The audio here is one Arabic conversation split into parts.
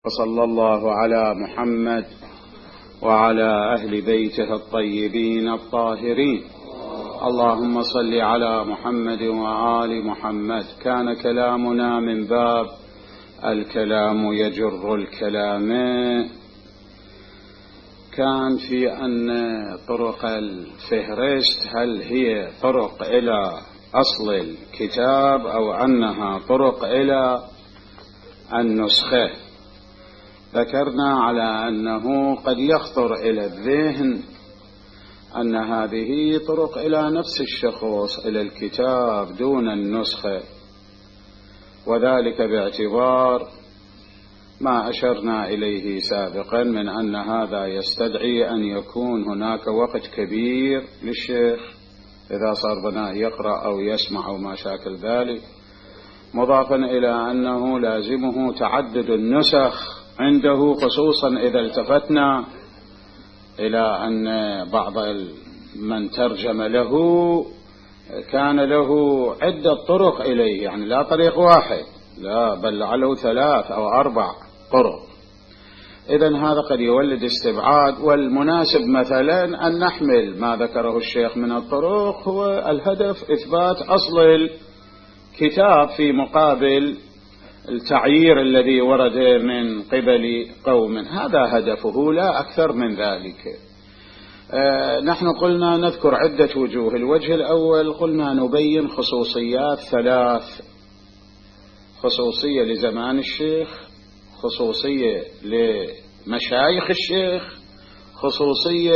وصلى الله على محمد وعلى أهل بيته الطيبين الطاهرين. اللهم صل على محمد وآل محمد. كان كلامنا من باب الكلام يجر الكلام. كان في أن طرق الفهرست هل هي طرق إلى أصل الكتاب أو أنها طرق إلى النسخة. ذكرنا على أنه قد يخطر إلى الذهن أن هذه طرق إلى نفس الشخص إلى الكتاب دون النسخة، وذلك باعتبار ما أشرنا إليه سابقا من أن هذا يستدعي أن يكون هناك وقت كبير للشيخ إذا صار بنا يقرأ أو يسمع أو ما شاكل ذلك، مضافا إلى أنه لازمه تعدد النسخ عنده، خصوصا إذا التفتنا إلى أن بعض من ترجم له كان له عدة طرق إليه، يعني لا طريق واحد، لا بل لعله 3 أو 4 طرق. إذن هذا قد يولد استبعاد، والمناسب مثلا أن نحمل ما ذكره الشيخ من الطرق هو الهدف إثبات أصل الكتاب في مقابل التعيير الذي ورد من قبل قوم، هذا هدفه لا أكثر من ذلك. نحن قلنا نذكر عدة وجوه. الوجه الأول قلنا نبين خصوصيات 3: خصوصية لزمان الشيخ، خصوصية لمشايخ الشيخ، خصوصية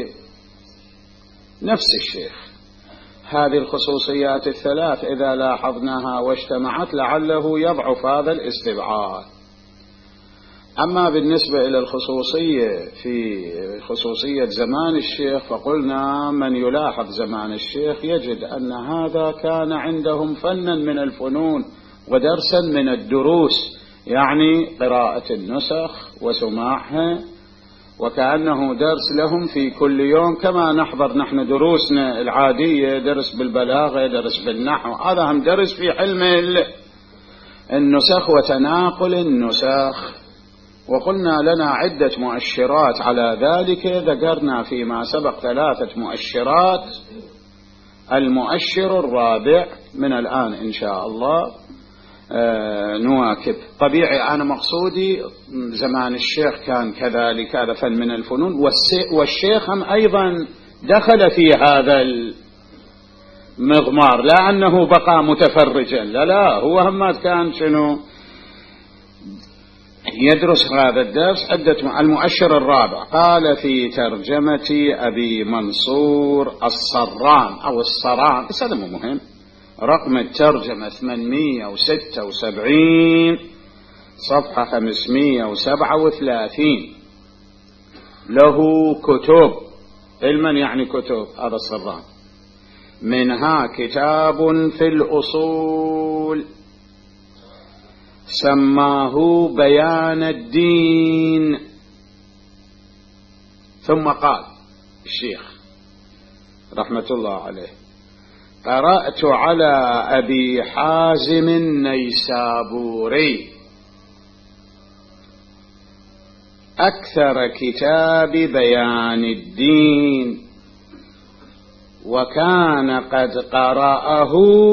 لنفس الشيخ. هذه الخصوصيات ال3 إذا لاحظناها واجتمعت لعله يضعف هذا الاستبعاد. أما بالنسبة إلى الخصوصية في خصوصية زمان الشيخ فقلنا من يلاحظ زمان الشيخ يجد أن هذا كان عندهم فنا من الفنون ودرسا من الدروس، يعني قراءة النسخ وسماعها، وكأنه درس لهم في كل يوم كما نحضر نحن دروسنا العادية، درس بالبلاغة، درس بالنحو، هذا هم درس في علم النسخ وتناقل النسخ. وقلنا لنا عدة مؤشرات على ذلك، ذكرنا فيما سبق 3 مؤشرات. المؤشر الرابع من الآن إن شاء الله نواكب. طبيعي أنا مقصودي زمان الشيخ كان كذلك، هذا فن من الفنون، والشيخ هم أيضا دخل في هذا المضمار، لا أنه بقى متفرجا، لا هو هم كان شنو يدرس هذا الدرس. المؤشر الرابع قال في ترجمة أبي منصور الصران أو الصران، بس هذا مو مهم، رقم الترجمة 876 صفحة 537. له كتب، علما يعني كتب، هذا الصران، منها كتاب في الأصول سماه بيان الدين. ثم قال الشيخ رحمة الله عليه: قرأت على أبي حازم النيسابوري أكثر كتاب بيان الدين، وكان قد قرأه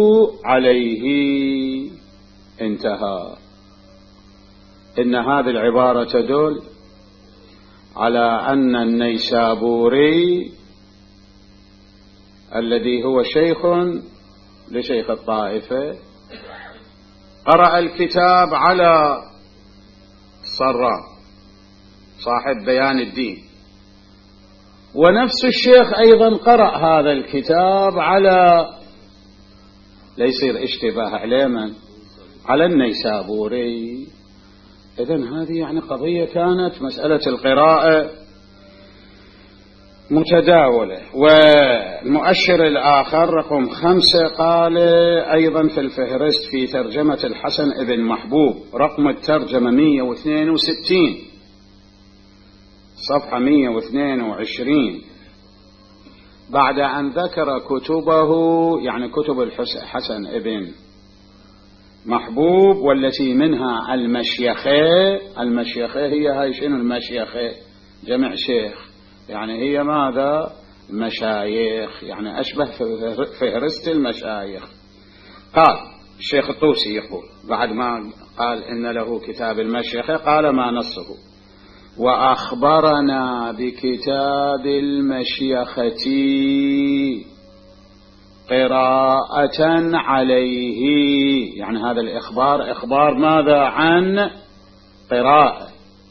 عليه. انتهى. إن هذه العبارة تدل على أن النيسابوري الذي هو شيخ لشيخ الطائفة قرأ الكتاب على صران صاحب بيان الدين، ونفس الشيخ أيضا قرأ هذا الكتاب على، لا يصير اشتباه على من؟ على النيسابوري. إذن هذه يعني قضية كانت مسألة القراءة متداولة. والمؤشر الآخر رقم 5 قال أيضا في الفهرست في ترجمة الحسن ابن محبوب، رقم الترجمة 162 صفحة 122، بعد أن ذكر كتبه، يعني كتب الحسن ابن محبوب، والتي منها المشيخة هي هاي شنو المشيخة؟ جمع شيخ، يعني هي ماذا؟ مشايخ، يعني أشبه فهرست المشايخ. قال الشيخ الطوسي يقول بعد ما قال إن له كتاب المشيخة، قال ما نصه: وأخبرنا بكتاب المشيخة قراءة عليه، يعني هذا الإخبار إخبار ماذا؟ عن قراءة.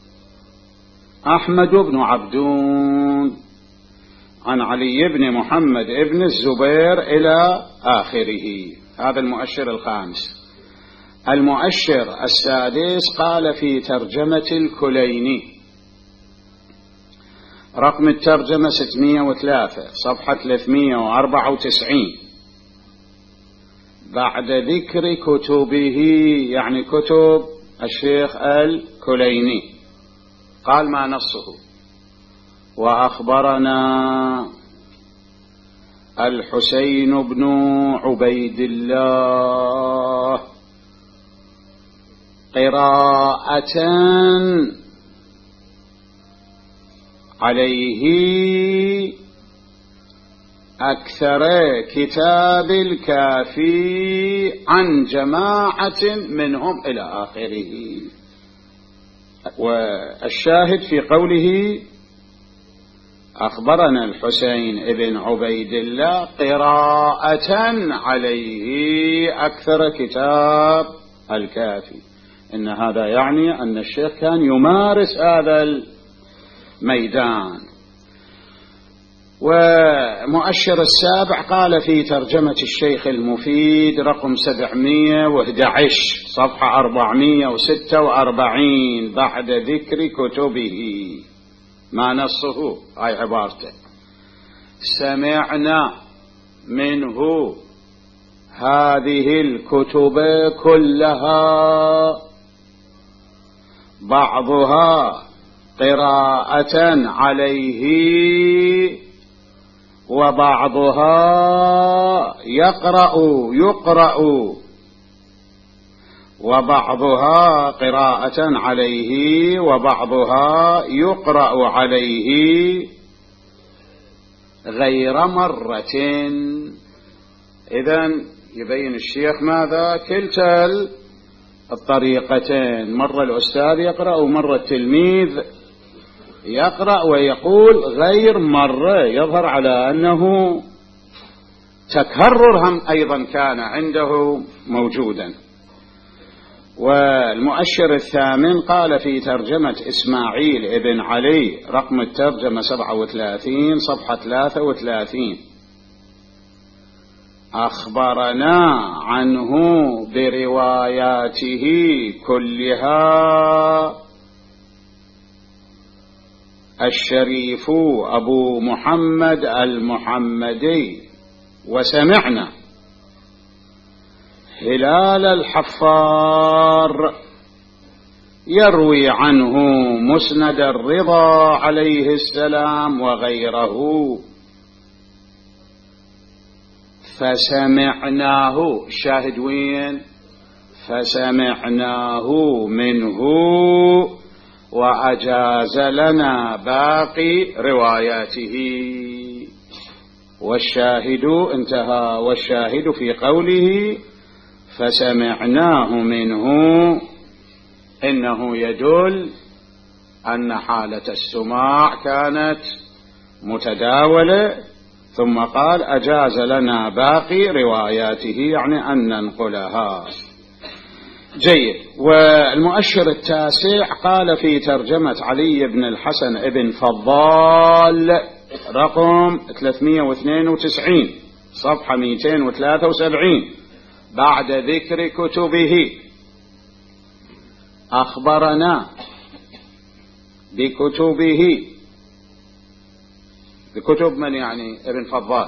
أحمد بن عبدون عن علي بن محمد بن الزبير إلى آخره. هذا المؤشر الخامس. المؤشر السادس قال في ترجمة الكليني، رقم الترجمة 603 صفحة 394، بعد ذكر كتبه، يعني كتب الشيخ الكليني، قال ما نصه: وأخبرنا الحسين بن عبيد الله قراءة عليه أكثر كتاب الكافي عن جماعة منهم إلى آخره. والشاهد في قوله أخبرنا الحسين بن عبيد الله قراءة عليه أكثر كتاب الكافي، إن هذا يعني أن الشيخ كان يمارس هذا الميدان. ومؤشر السابع قال في ترجمة الشيخ المفيد رقم 711 صفحة 446 بعد ذكر كتبه، ما نصه؟ هاي عبارته: سمعنا منه هذه الكتب كلها، بعضها قراءة عليه وبعضها يقرأ وبعضها قراءة عليه وبعضها يقرأ عليه غير مرة. إذن يبين الشيخ ماذا؟ كلتا الطريقتين، مرة الأستاذ يقرأ ومرة التلميذ يقرأ ويقول غير مرة، يظهر على أنه تكرر هم أيضا كان عنده موجودا. والمؤشر الثامن قال في ترجمة إسماعيل ابن علي رقم الترجمة 37 صفحة 33: أخبرنا عنه برواياته كلها الشريف أبو محمد المحمدي، وسمعنا هلال الحفار يروي عنه مسند الرضا عليه السلام وغيره، فسمعناه. شاهد وين؟ فسمعناه منه وأجاز لنا باقي رواياته. والشاهد انتهى. والشاهد في قوله فسمعناه منه إنه يدل أن حالة السماع كانت متداولة، ثم قال أجاز لنا باقي رواياته، يعني أن ننقلها. جيد. والمؤشر التاسع قال في ترجمة علي بن الحسن بن فضال رقم 392 صفحة 273 بعد ذكر كتبه: أخبرنا بكتبه، بكتب من يعني ابن فضال،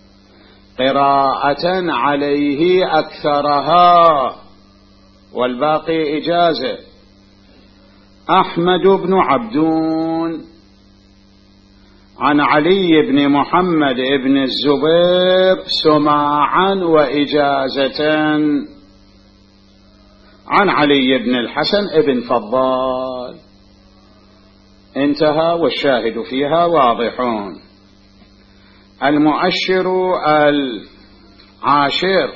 قراءة عليه أكثرها والباقي إجازة: أحمد بن عبدون عن علي بن محمد بن الزبير سماعا وإجازة. عن علي بن الحسن ابن فضال. انتهى، والشاهد فيها واضحون. المؤشر العاشر: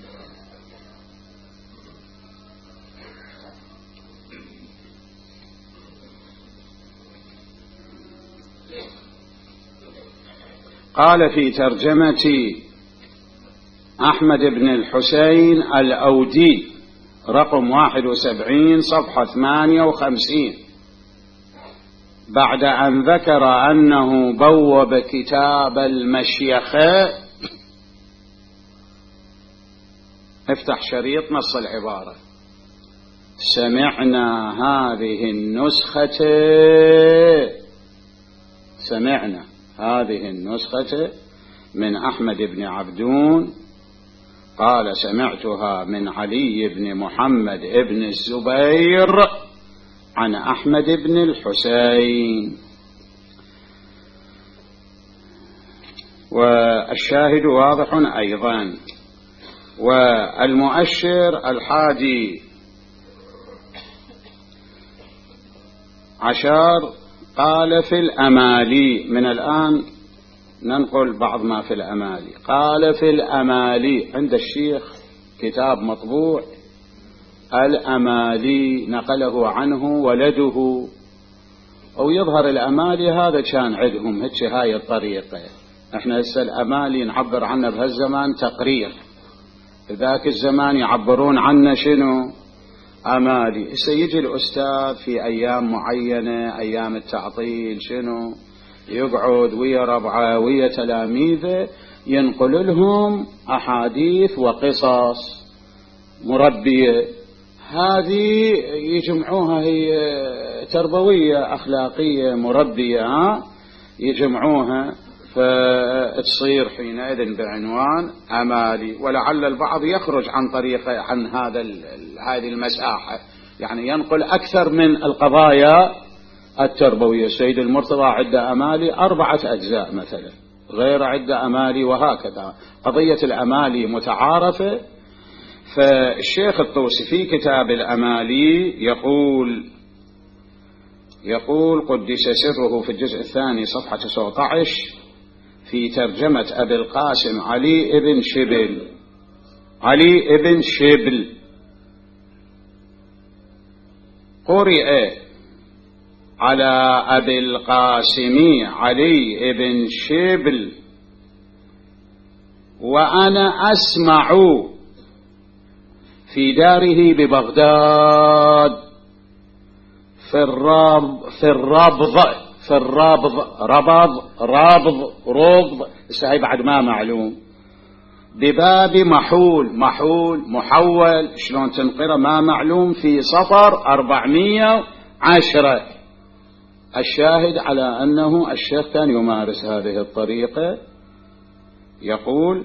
قال في ترجمة أحمد بن الحسين الأودي رقم 71 صفحة 58: بعد أن ذكر أنه بوب كتاب المشيخة، افتح شريط نص العبارة: سمعنا هذه النسخة من أحمد بن عبدون، قال سمعتها من علي بن محمد بن الزبير عن أحمد بن الحسين. والشاهد واضح أيضا. والمؤشر الحادي عشر: قال في الأمالي. من الآن ننقل بعض ما في الأمالي. قال في الأمالي، عند الشيخ كتاب مطبوع الأمالي نقله عنه ولده، أو يظهر الأمالي هذا كان عندهم هاي الطريقة. احنا هسه الأمالي نعبر عنه بهالزمان تقرير، ذاك الزمان يعبرون عنه شنو؟ أمالي. هسه يجي الأستاذ في أيام معينة، أيام التعطيل، شنو؟ يقعد ويا ربعه ويا تلاميذه ينقل لهم أحاديث وقصص مربية، هذه يجمعوها، هي تربوية أخلاقية مربية، يجمعوها، فتصير حينئذ بعنوان أمالي. ولعل البعض يخرج عن هذه المساحة، يعني ينقل أكثر من القضايا التربوية. السيد المرتضى عدة أمالي 4 أجزاء مثلا، غير عدة أمالي، وهكذا. قضية الأمالي متعارفة. فالشيخ الطوسي في كتاب الأمالي يقول قدس سره في الجزء الثاني صفحة 19 في ترجمة أبي القاسم علي ابن شبل: قرئ على أبي القاسم علي ابن شبل وأنا أسمع في داره ببغداد في الرابض ربض، هاي بعد ما معلوم، بباب محول شلون تنقره ما معلوم، في سطر 410. الشاهد على أنه الشيخ كان يمارس هذه الطريقة. يقول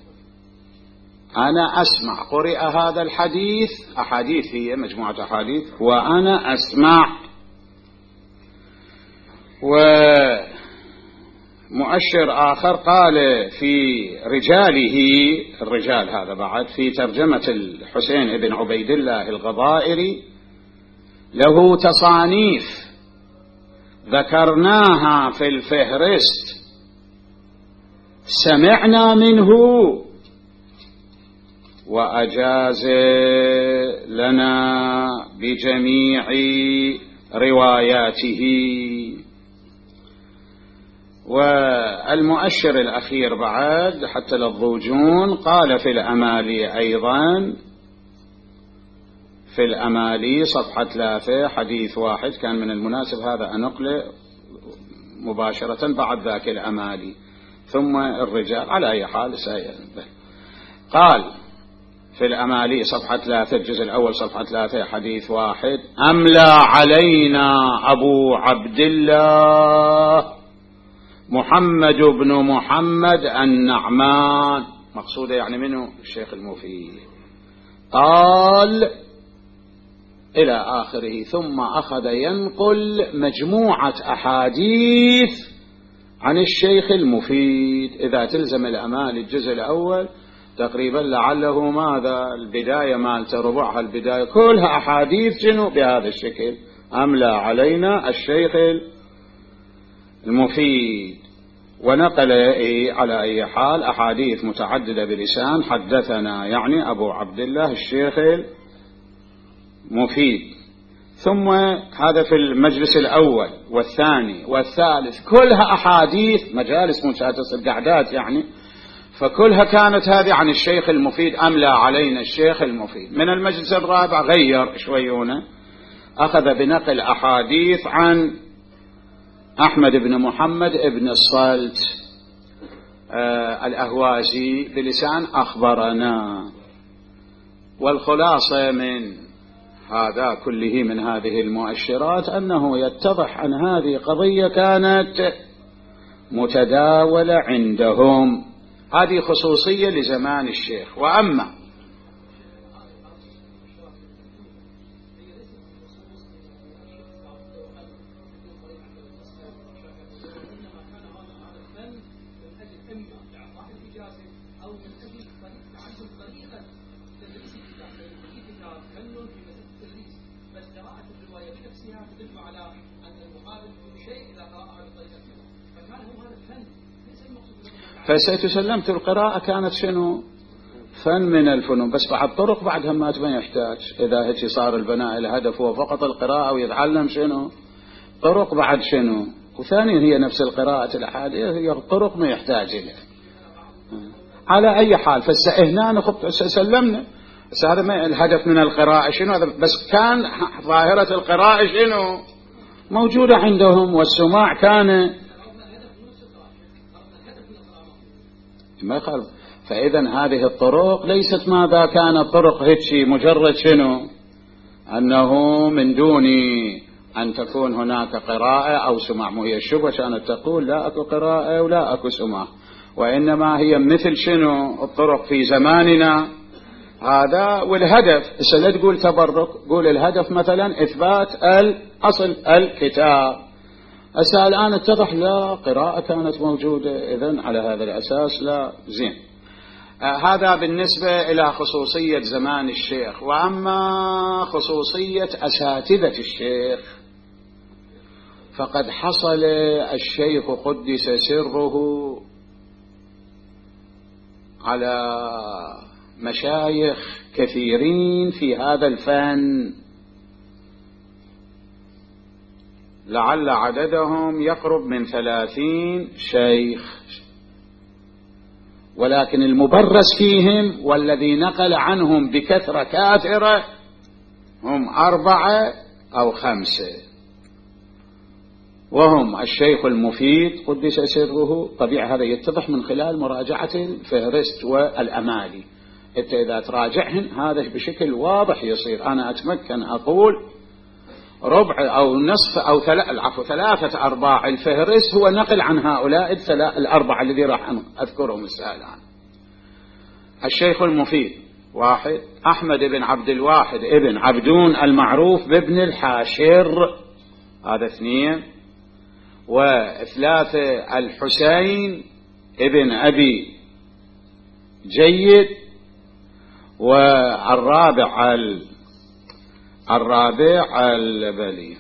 أنا أسمع، قرئ هذا الحديث، أحاديث هي مجموعة أحاديث، وأنا أسمع. ومؤشر آخر قال في رجاله، الرجال هذا بعد في ترجمة الحسين بن عبيد الله الغضائري، له تصانيف ذكرناها في الفهرست، سمعنا منه وأجاز لنا بجميع رواياته. والمؤشر الأخير بعد حتى للضوجون قال في الأمالي أيضا، في الأمالي صفحة 3 حديث 1، كان من المناسب هذا أنقله مباشرة بعد ذاك الأمالي ثم الرجال، على أي حال سينبه. قال في الأمالي صفحة 3 الجزء الأول صفحة 3 حديث 1: أملى علينا أبو عبد الله محمد بن محمد النعمان، مقصوده يعني منه الشيخ المفيد، قال إلى آخره. ثم أخذ ينقل مجموعة أحاديث عن الشيخ المفيد. إذا تلزم الأمالي الجزء الأول تقريبا لعله ماذا البداية مالته ربعها البداية كلها أحاديث شنو بهذا الشكل. أملى علينا الشيخ المفيد ونقل على أي حال أحاديث متعددة بلسان حدثنا يعني أبو عبد الله الشيخ المفيد. ثم هذا في المجلس الأول والثاني والثالث كلها أحاديث مجالس مشاهدة القعدات يعني، فكلها كانت هذه عن الشيخ المفيد. أملى علينا الشيخ المفيد. من المجلس الرابع غير شويونه، أخذ بنقل أحاديث عن أحمد بن محمد بن الصلت الأهوازي بلسان أخبرنا. والخلاصة من هذا كله من هذه المؤشرات أنه يتضح أن هذه قضية كانت متداولة عندهم، هذه خصوصية لزمان الشيخ. وأما فستسلمت القراءة كانت شنو فن من الفنون، بس بعد طرق بعدها ما يحتاج. إذا هيك صار البناء الهدف هو فقط القراءة ويتعلم شنو طرق بعد شنو. وثانيا هي نفس القراءة الأحاديث هي طرق ما يحتاج إليه. على أي حال فهنا سلمنا. بس هذا ما الهدف من القراءة شنو، هذا بس كان ظاهرة القراءة شنو موجودة عندهم والسماع كان ما يخالف. فإذا هذه الطرق ليست ماذا كانت طرق هيك مجرد شنو أنه من دون أن تكون هناك قراءة أو سماع. هي الشبهة كانت تقول لا أكو قراءة ولا أكو سماع، وإنما هي مثل شنو الطرق في زماننا هذا. والهدف لا تقول تبرك، قول الهدف مثلا إثبات الأصل الكتاب. الآن اتضح لا قراءة كانت موجودة، إذن على هذا الأساس لا زين. هذا بالنسبة إلى خصوصية زمان الشيخ. وأما خصوصية أساتذة الشيخ فقد حصل الشيخ قدس سره على مشايخ كثيرين في هذا الفن، لعل عددهم يقرب من 30 شيخ، ولكن المبرز فيهم والذي نقل عنهم بكثرة كاثرة هم 4 أو 5، وهم الشيخ المفيد قدس سره. طبيعي هذا يتضح من خلال مراجعة الفهرست والأمالي. أنت إذا تراجعهن هذا بشكل واضح يصير. أنا أتمكن أقول ربع أو نصف أو 3/4 الفهرست هو نقل عن هؤلاء الأربعة الذي راح أذكرهم الآن. الشيخ المفيد 1 أحمد بن عبد الواحد ابن عبدون المعروف بابن الحاشر، هذا 2. و3 الحسين ابن أبي جيد. والرابع البلي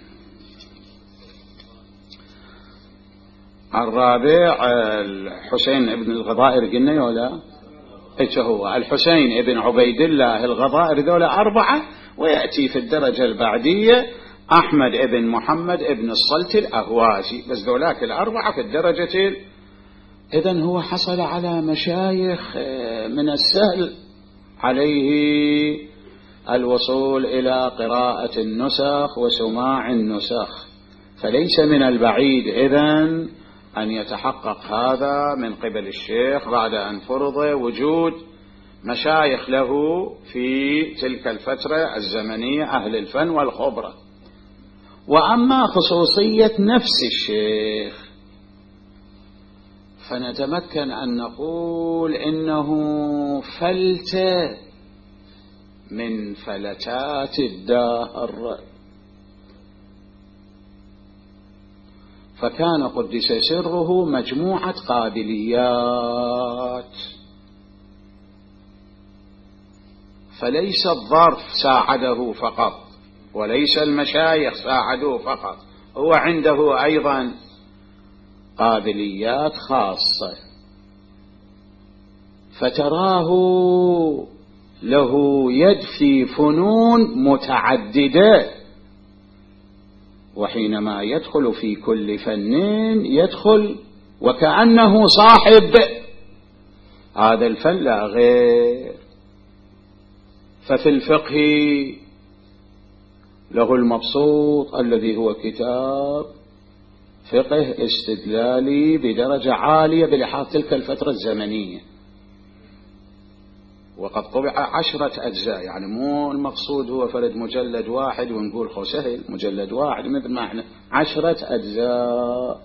الرابع الحسين ابن الغضائر قلنا ولا ايش هو الحسين ابن عبيد الله الغضائر، ذولا 4. ويأتي في الدرجة البعدية أحمد ابن محمد ابن الصلت الأهوازي، بس ذولاك 4 في الدرجة. إذن هو حصل على مشايخ من السهل عليه الوصول إلى قراءة النسخ وسماع النسخ، فليس من البعيد إذن أن يتحقق هذا من قبل الشيخ بعد أن فرض وجود مشايخ له في تلك الفترة الزمنية أهل الفن والخبرة. وأما خصوصية نفس الشيخ فنتمكن أن نقول إنه فلت من فلتات الدهر، فكان قدس سره مجموعة قابليات فليس الظرف ساعده فقط وليس المشايخ ساعدوه فقط، هو عنده أيضا قابليات خاصة، فتراه له يد في فنون متعددة، وحينما يدخل في كل فن يدخل وكأنه صاحب هذا الفن لا غير. ففي الفقه له المبسوط الذي هو كتاب فقه استدلالي بدرجة عالية بلحاظ تلك الفترة الزمنية، وقد طبع 10 أجزاء، يعني مو المقصود هو فرد مجلد واحد ونقول خو سهل مجلد واحد، مثل ما احنا 10 أجزاء.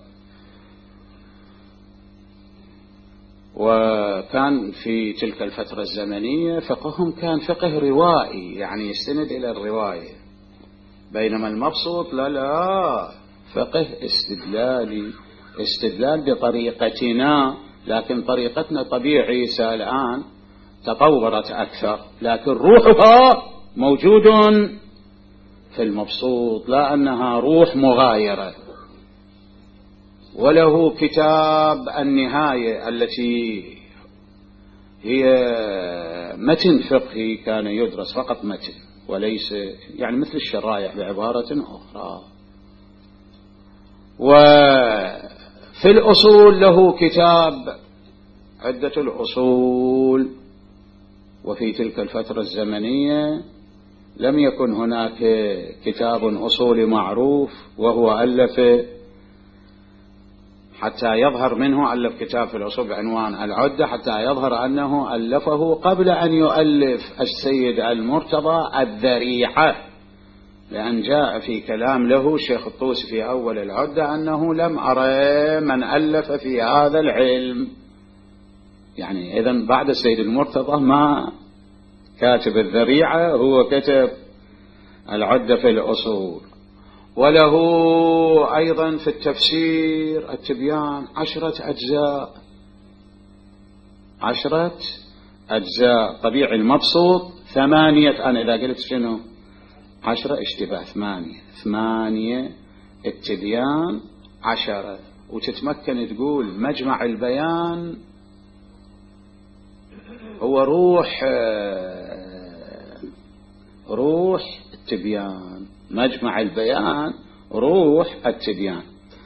وكان في تلك الفترة الزمنية فقههم كان فقه روائي، يعني يستند إلى الرواية، بينما المبسوط لا فقه استدلالي، استدلال بطريقتنا، لكن طريقتنا طبيعي الآن تطورت أكثر، لكن روحها موجود في المبسوط، لا أنها روح مغايرة. وله كتاب النهاية التي هي متن فقهي، كان يدرس فقط متن وليس يعني مثل الشرائع بعبارة أخرى. وفي الأصول له كتاب عدة الأصول، وفي تلك الفترة الزمنية لم يكن هناك كتاب أصولي معروف، وهو ألف حتى يظهر منه، ألف كتاب في الأصول بعنوان العدة حتى يظهر أنه ألفه قبل أن يؤلف السيد المرتضى الذريعة، لأن جاء في كلام له الشيخ الطوسي في أول العدة أنه لم أرى من ألف في هذا العلم، يعني إذن بعد السيد المرتضى ما كاتب الذريعة هو كتب العدة في الأصول. وله أيضا في التفسير التبيان 10 أجزاء، 10 أجزاء. طبيعي المبسوط 8، أنا إذا قلت شنو 10 اشتباه 8 التبيان 10، وتتمكن تقول مجمع البيان هو روح التبيان، مجمع البيان روح التبيان.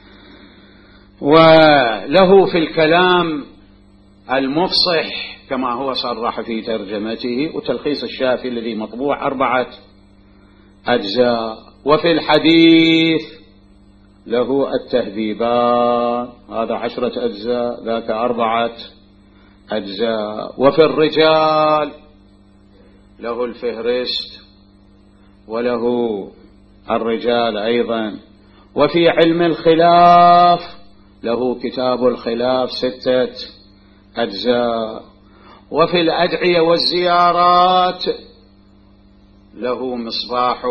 وله في الكلام المفصح كما هو صرح في ترجمته، وتلخيص الشافي الذي مطبوع 4 أجزاء. وفي الحديث له التهذيبان، هذا 10 أجزاء، ذاك 4 أجزاء. وفي الرجال له الفهرست، وله الرجال أيضا. وفي علم الخلاف له كتاب الخلاف 6 أجزاء. وفي الأدعية والزيارات له مصباح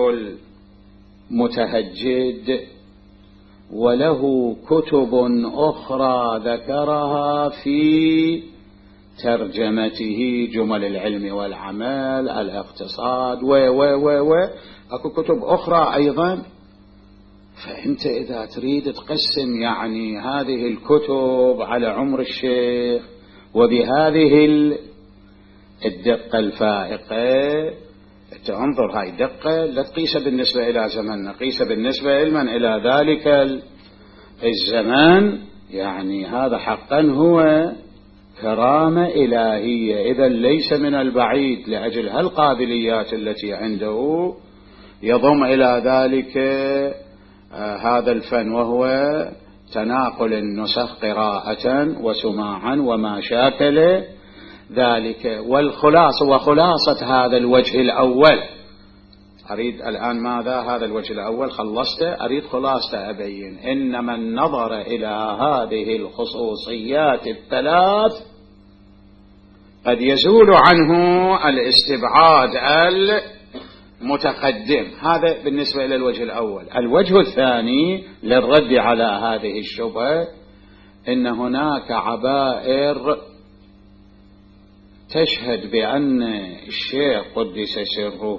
المتهجد، وله كتب أخرى ذكرها في ترجمته، جمل العلم والعمل، الاقتصاد أكو كتب أخرى أيضا. فأنت إذا تريد تقسم يعني هذه الكتب على عمر الشيخ وبهذه الدقة الفائقة، تنظر هاي الدقة لا تقيسها بالنسبة إلى زمننا، قيسها بالنسبة إلى ذلك الزمان، يعني هذا حقا هو كرامة إلهية. إذا ليس من البعيد لأجل هالقابليات التي عنده يضم إلى ذلك هذا الفن، وهو تناقل النسخ قراءة وسماعا وما شاكل ذلك. والخلاصة وخلاصة هذا الوجه الأول، أريد الآن ماذا هذا الوجه الأول خلصته، أريد خلاصته أبين. إنما النظر إلى هذه الخصوصيات الثلاث قد يزول عنه الاستبعاد المتقدم. هذا بالنسبة إلى الوجه الأول. الوجه الثاني للرد على هذه الشبهة، إن هناك عبائر تشهد بأن الشيخ قدس سره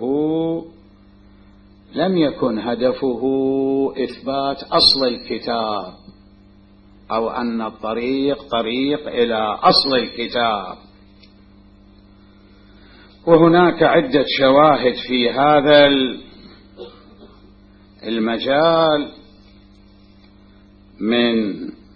لم يكن هدفه إثبات أصل الكتاب أو أن الطريق طريق إلى أصل الكتاب. وهناك عدة شواهد في هذا المجال، من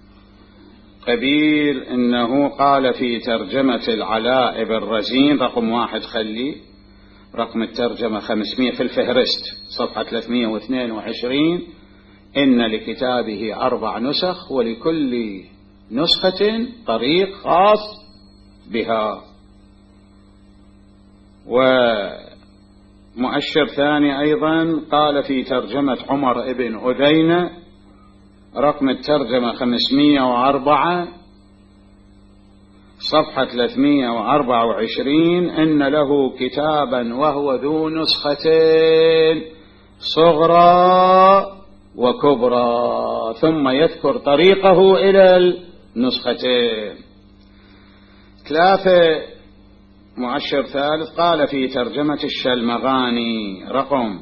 قبيل إنه قال في ترجمة العلاء بن رزين رقم 1، خلي رقم الترجمة 500 في الفهرست صفحة 322: إن لكتابه 4 نسخ ولكل نسخة طريق خاص بها. ومؤشر ثاني أيضا قال في ترجمة عمر بن أذينة رقم الترجمة 504 صفحة 324: إن له كتابا وهو ذو نسختين صغرى وكبرى، ثم يذكر طريقه إلى النسختين. 3 مؤشر ثالث قال في ترجمة الشلمغاني رقم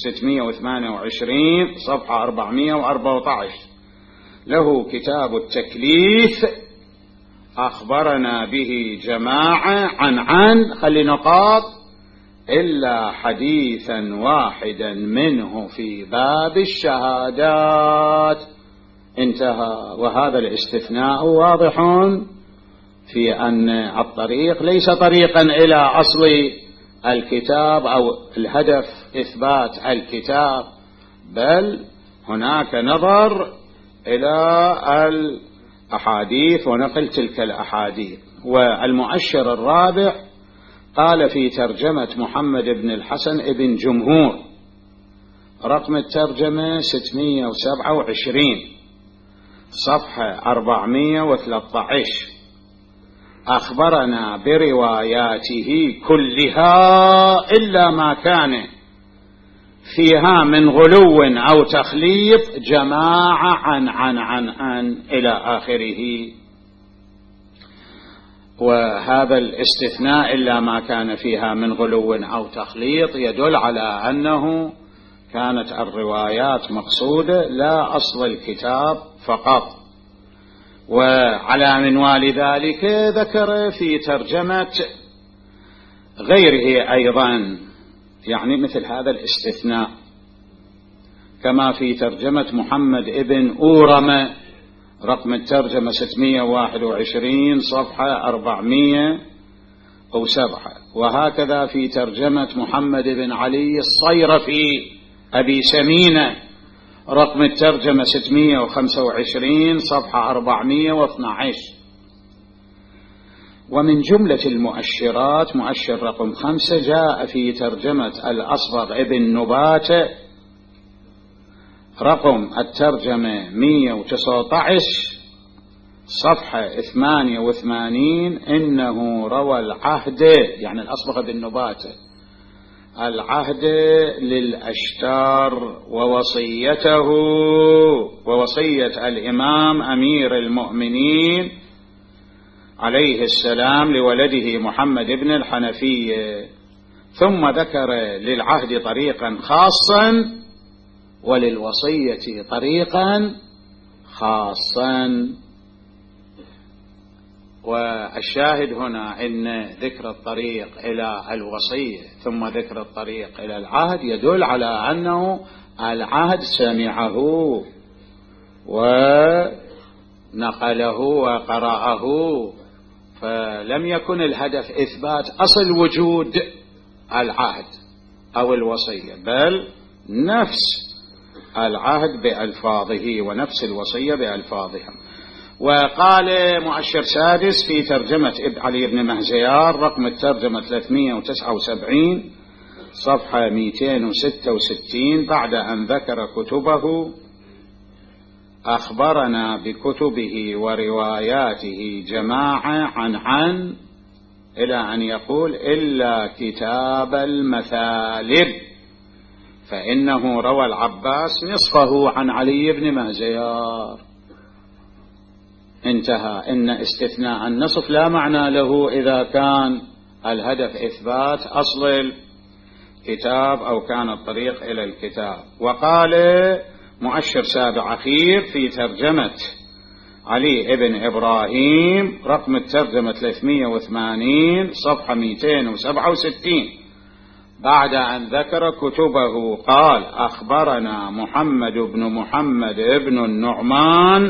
628 صفحة 414: له كتاب التكليف أخبرنا به جماعة عن خلي نقاط إلا حديثا واحدا منه في باب الشهادات، انتهى. وهذا الاستثناء واضح في أن الطريق ليس طريقا إلى أصل الكتاب أو الهدف إثبات الكتاب، بل هناك نظر إلى الأحاديث ونقل تلك الأحاديث. والمؤشر الرابع قال في ترجمة محمد بن الحسن بن جمهور رقم الترجمة 627 صفحة 413: أخبرنا برواياته كلها إلا ما كان فيها من غلو أو تخليط جماعة عن إلى آخره. وهذا الاستثناء إلا ما كان فيها من غلو أو تخليط يدل على أنه كانت الروايات مقصودة لا أصل الكتاب فقط. وعلى منوال ذلك ذكر في ترجمة غيره أيضا يعني مثل هذا الاستثناء، كما في ترجمة محمد ابن أورمة رقم الترجمة 621 صفحة 407. وهكذا في ترجمة محمد بن علي الصيرفي أبي سمينة رقم الترجمة 625 صفحة 412. ومن جملة المؤشرات مؤشر رقم 5 جاء في ترجمة الأصبغ ابن نباتة رقم الترجمة 119 صفحة 88: إنه روى العهد، يعني الأصبغ ابن نباتة، العهد للأشتار ووصية الإمام أمير المؤمنين عليه السلام لولده محمد بن الحنفية، ثم ذكر للعهد طريقا خاصا وللوصية طريقا خاصا. والشاهد هنا إن ذكر الطريق إلى الوصية ثم ذكر الطريق إلى العهد يدل على أنه العهد سمعه ونقله وقرأه، فلم يكن الهدف إثبات أصل وجود العهد أو الوصية، بل نفس العهد بألفاظه ونفس الوصية بألفاظها. وقال مؤشر سادس في ترجمة علي بن مهزيار رقم الترجمة 379 صفحة 266 بعد أن ذكر كتبه: أخبرنا بكتبه ورواياته جماعة عن إلى أن يقول إلا كتاب المثالب فإنه روى العباس نصفه عن علي بن مهزيار، انتهى. إن استثناء النصف لا معنى له إذا كان الهدف إثبات أصل الكتاب أو كان الطريق إلى الكتاب. وقال مؤشر سابع أخير في ترجمة علي ابن إبراهيم، رقم الترجمة 380 صفحة 267، بعد أن ذكر كتبه قال: أخبرنا محمد بن محمد بن النعمان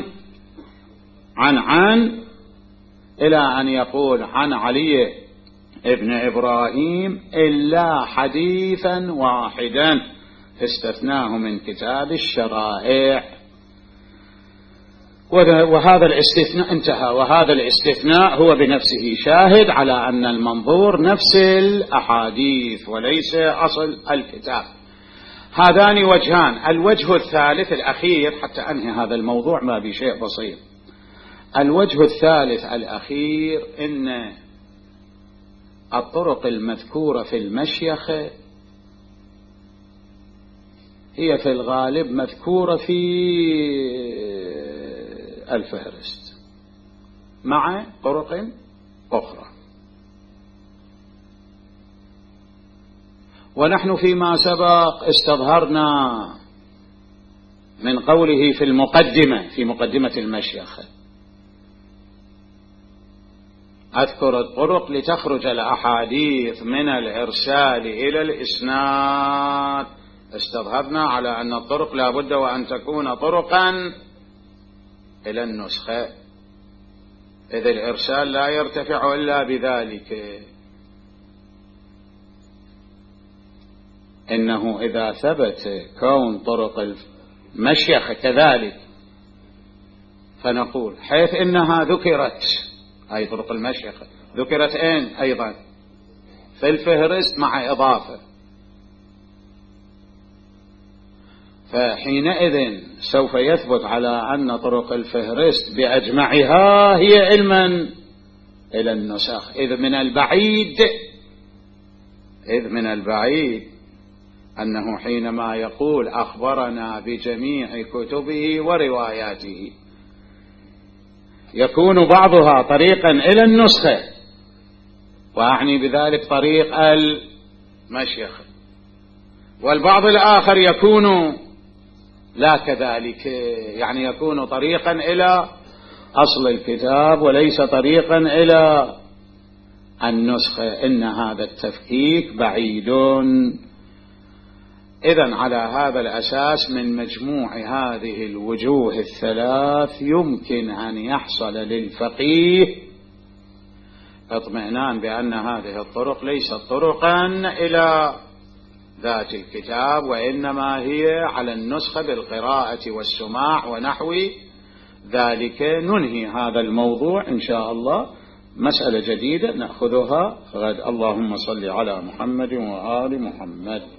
عن إلى أن يقول عن علي ابن إبراهيم إلا حديثا واحدا استثناه من كتاب الشرائع. وهذا الاستثناء انتهى، وهذا الاستثناء هو بنفسه شاهد على أن المنظور نفس الأحاديث وليس أصل الكتاب. هذان وجهان. الوجه الثالث الأخير حتى أنهي هذا الموضوع ما بشيء بسيط. الوجه الثالث الأخير إن الطرق المذكورة في المشيخة هي في الغالب مذكورة في الفهرست مع طرق أخرى. ونحن فيما سبق استظهرنا من قوله في مقدمة المشيخة: أذكر الطرق لتخرج الأحاديث من الإرسال إلى الإسناد. استظهرنا على أن الطرق لا بد وأن تكون طرقا إلى النسخة، إذ الإرسال لا يرتفع إلا بذلك. إنه إذا ثبت كون طرق المشيخة كذلك فنقول حيث إنها ذكرت، أي طرق المشيخة ذكرت أيضا في الفهرست مع إضافة، فحينئذ سوف يثبت على أن طرق الفهرست بأجمعها هي علما إلى النسخ. إذ من البعيد أنه حينما يقول أخبرنا بجميع كتبه ورواياته يكون بعضها طريقا إلى النسخة، وأعني بذلك طريق المشيخة، والبعض الآخر يكون لا كذلك، يعني يكون طريقا إلى أصل الكتاب وليس طريقا إلى النسخة. إن هذا التفكيك بعيد. إذن على هذا الأساس من مجموع هذه الوجوه الثلاث يمكن أن يحصل للفقيه اطمئنان بأن هذه الطرق ليست طرقا إلى ذات الكتاب، وإنما هي على النسخة بالقراءة والسماع ونحو ذلك. ننهي هذا الموضوع إن شاء الله، مسألة جديدة نأخذها غد. اللهم صل على محمد وآل محمد.